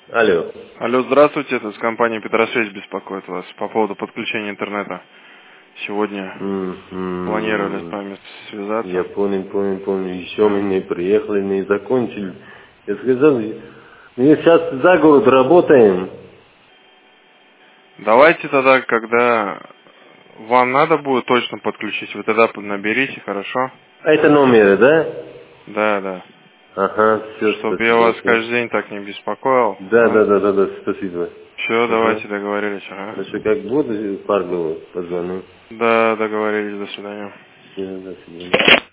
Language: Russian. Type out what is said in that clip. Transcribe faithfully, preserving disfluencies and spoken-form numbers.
Алло. Алло, здравствуйте, это с компании Петросвязь беспокоит вас по поводу подключения интернета. Сегодня Mm-hmm. планировали с вами связаться. Я понял, понял, понял. Еще мы не приехали, не закончили. Я сказал, мы сейчас за город работаем. Давайте тогда, когда вам надо будет точно подключить, вы тогда наберите, хорошо? А это номер, да? Да, да. Ага, все, Чтобы спасибо. я вас каждый день так не беспокоил. Да, а? да, да, да, да, спасибо. Все, Ага. давайте договорились. Ага. Хорошо, как буду, пару позвоню. Да, договорились, до свидания. Все, до свидания.